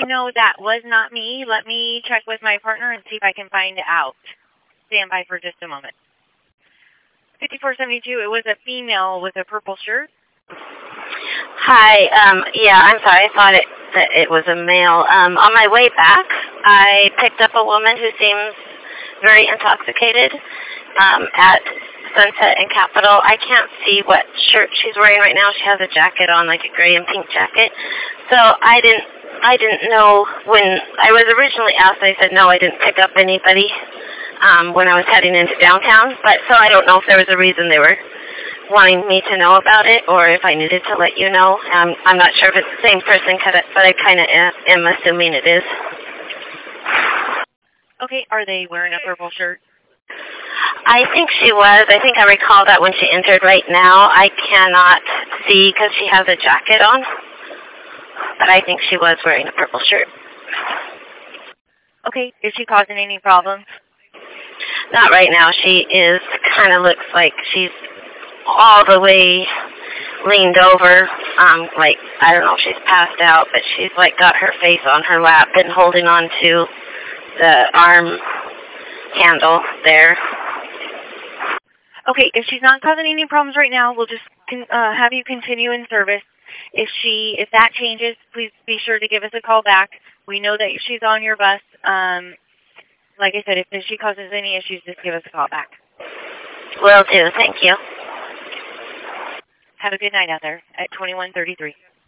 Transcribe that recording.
No, that was not me. Let me check with my partner and see if I can find out. Stand by for just a moment. 5472, it was a female with a purple shirt. Hi, yeah, I'm sorry. I thought that it was a male. On my way back, I picked up a woman who seems very intoxicated at Sunset and Capitol. I can't see what shirt she's wearing right now. She has a jacket on, like a gray and pink jacket. So I didn't know when I was originally asked. I said no, I didn't pick up anybody when I was heading into downtown. But so I don't know if there was a reason they were wanting me to know about it, or if I needed to let you know. I'm not sure if it's the same person, but I kind of am assuming it is. Okay, are they wearing a purple shirt? I think she was. I think I recall that when she entered. Right now, I cannot see because she has a jacket on, but I think she was wearing a purple shirt. Okay, is she causing any problems? Not right now. She kind of looks like she's all the way leaned over, like, I don't know if she's passed out, but she's like got her face on her lap and holding on to the arm handle there. Okay, if she's not causing any problems right now, we'll just have you continue in service. If that changes, please be sure to give us a call back. We know that she's on your bus. Like I said, if she causes any issues, just give us a call back. Will do. Thank you. Have a good night out there at 2133.